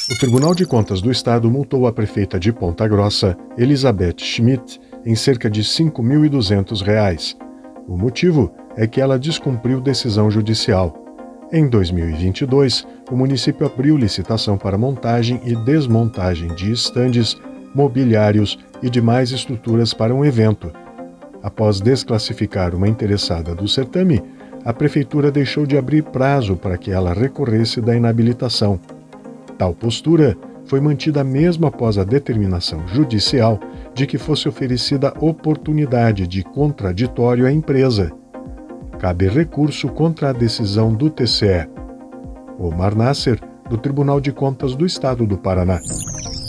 O Tribunal de Contas do Estado multou a prefeita de Ponta Grossa, Elizabeth Schmidt, em cerca de R$ 5.200. O motivo é que ela descumpriu decisão judicial. Em 2022, o município abriu licitação para montagem e desmontagem de estandes, mobiliários e demais estruturas para um evento. Após desclassificar uma interessada do certame, a prefeitura deixou de abrir prazo para que ela recorresse da inabilitação. Tal postura foi mantida mesmo após a determinação judicial de que fosse oferecida oportunidade de contraditório à empresa. Cabe recurso contra a decisão do TCE. Omar Nasser, do Tribunal de Contas do Estado do Paraná.